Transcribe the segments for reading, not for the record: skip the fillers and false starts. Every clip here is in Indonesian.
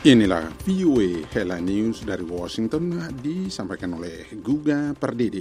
Inilah VOA Headline News dari Washington disampaikan oleh Guga Pardede.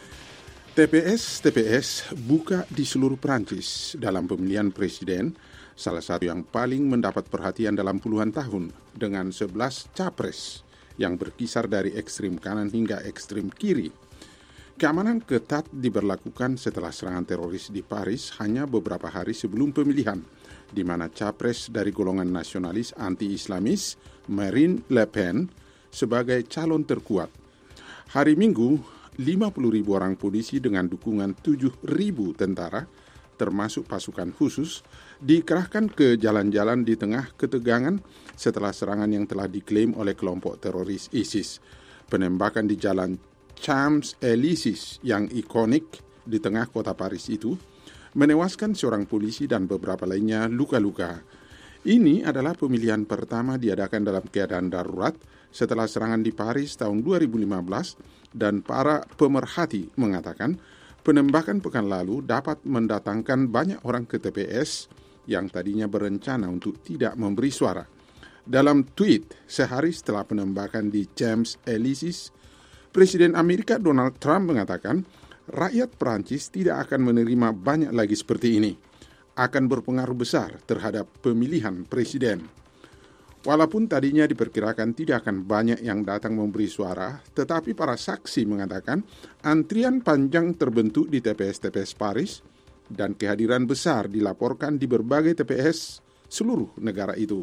TPS buka di seluruh Prancis dalam pemilihan presiden, salah satu yang paling mendapat perhatian dalam puluhan tahun dengan 11 capres yang berkisar dari ekstrem kanan hingga ekstrem kiri. Keamanan ketat diberlakukan setelah serangan teroris di Paris hanya beberapa hari sebelum pemilihan, di mana capres dari golongan nasionalis anti-Islamis Marine Le Pen sebagai calon terkuat. Hari Minggu, 50.000 orang polisi dengan dukungan 7.000 tentara, termasuk pasukan khusus, dikerahkan ke jalan-jalan di tengah ketegangan setelah serangan yang telah diklaim oleh kelompok teroris ISIS. Penembakan di jalan Champs-Élysées yang ikonik di tengah kota Paris itu menewaskan seorang polisi dan beberapa lainnya luka-luka. Ini adalah pemilihan pertama diadakan dalam keadaan darurat setelah serangan di Paris tahun 2015 dan para pemerhati mengatakan penembakan pekan lalu dapat mendatangkan banyak orang ke TPS yang tadinya berencana untuk tidak memberi suara. Dalam tweet sehari setelah penembakan di Champs-Élysées, Presiden Amerika Donald Trump mengatakan rakyat Prancis tidak akan menerima banyak lagi seperti ini. Akan berpengaruh besar terhadap pemilihan presiden. Walaupun tadinya diperkirakan tidak akan banyak yang datang memberi suara, tetapi para saksi mengatakan antrian panjang terbentuk di TPS-TPS Paris dan kehadiran besar dilaporkan di berbagai TPS seluruh negara itu.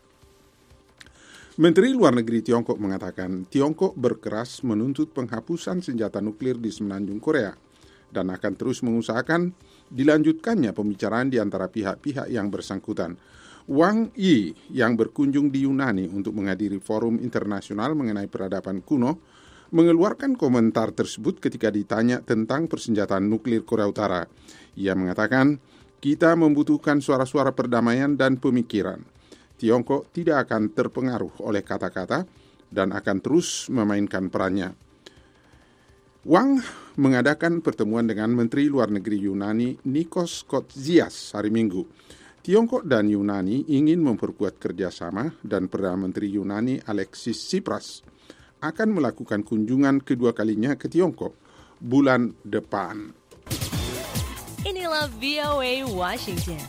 Menteri Luar Negeri Tiongkok mengatakan Tiongkok berkeras menuntut penghapusan senjata nuklir di semenanjung Korea dan akan terus mengusahakan dilanjutkannya pembicaraan di antara pihak-pihak yang bersangkutan. Wang Yi yang berkunjung di Yunani untuk menghadiri forum internasional mengenai peradaban kuno mengeluarkan komentar tersebut ketika ditanya tentang persenjataan nuklir Korea Utara. Ia mengatakan, kita membutuhkan suara-suara perdamaian dan pemikiran. Tiongkok tidak akan terpengaruh oleh kata-kata dan akan terus memainkan perannya. Wang mengadakan pertemuan dengan Menteri Luar Negeri Yunani Nikos Kotzias hari Minggu. Tiongkok dan Yunani ingin memperkuat kerjasama dan Perdana Menteri Yunani Alexis Tsipras akan melakukan kunjungan kedua kalinya ke Tiongkok bulan depan. Inilah VOA Washington.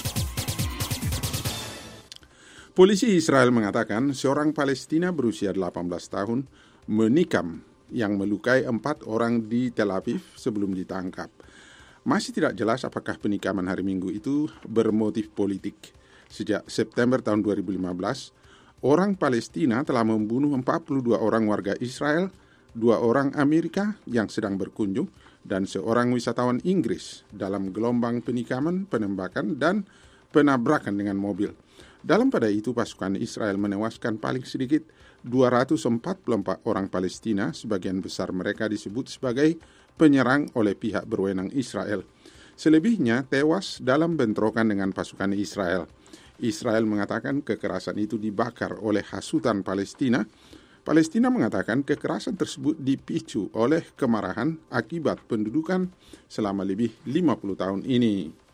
Polisi Israel mengatakan seorang Palestina berusia 18 tahun menikam yang melukai 4 orang di Tel Aviv sebelum ditangkap. Masih tidak jelas apakah penikaman hari Minggu itu bermotif politik. Sejak September tahun 2015, orang Palestina telah membunuh 42 orang warga Israel, 2 orang Amerika yang sedang berkunjung, dan seorang wisatawan Inggris dalam gelombang penikaman, penembakan, dan penabrakan dengan mobil. Dalam pada itu, pasukan Israel menewaskan paling sedikit 244 orang Palestina, sebagian besar mereka disebut sebagai penyerang oleh pihak berwenang Israel. Selebihnya tewas dalam bentrokan dengan pasukan Israel. Israel mengatakan kekerasan itu dibakar oleh hasutan Palestina. Palestina mengatakan kekerasan tersebut dipicu oleh kemarahan akibat pendudukan selama lebih 50 tahun ini.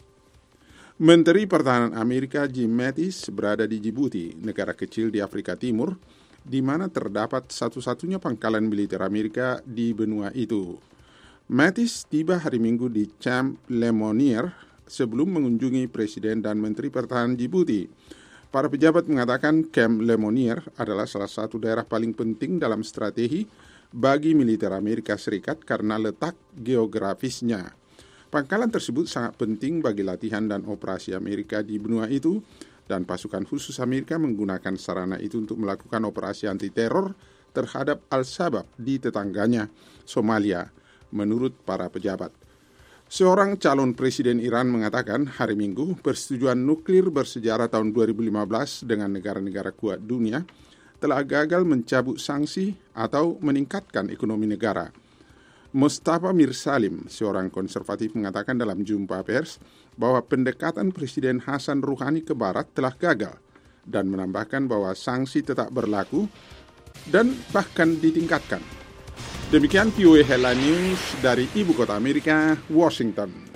Menteri Pertahanan Amerika Jim Mattis berada di Djibouti, negara kecil di Afrika Timur, di mana terdapat satu-satunya pangkalan militer Amerika di benua itu. Mattis tiba hari Minggu di Camp Lemonnier sebelum mengunjungi Presiden dan Menteri Pertahanan Djibouti. Para pejabat mengatakan Camp Lemonnier adalah salah satu daerah paling penting dalam strategi bagi militer Amerika Serikat karena letak geografisnya. Pangkalan tersebut sangat penting bagi latihan dan operasi Amerika di benua itu, dan pasukan khusus Amerika menggunakan sarana itu untuk melakukan operasi anti-teror terhadap Al-Shabaab di tetangganya, Somalia, menurut para pejabat. Seorang calon presiden Iran mengatakan hari Minggu persetujuan nuklir bersejarah tahun 2015 dengan negara-negara kuat dunia telah gagal mencabut sanksi atau meningkatkan ekonomi negara. Mustafa Mirsalim, seorang konservatif, mengatakan dalam jumpa pers bahwa pendekatan Presiden Hasan Rouhani ke Barat telah gagal dan menambahkan bahwa sanksi tetap berlaku dan bahkan ditingkatkan. Demikian VOA Headline News dari Ibu Kota Amerika, Washington.